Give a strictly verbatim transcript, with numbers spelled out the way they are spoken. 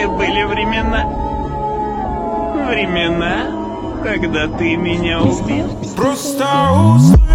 Какие были времена? Времена, когда ты меня убил. Просто услышь.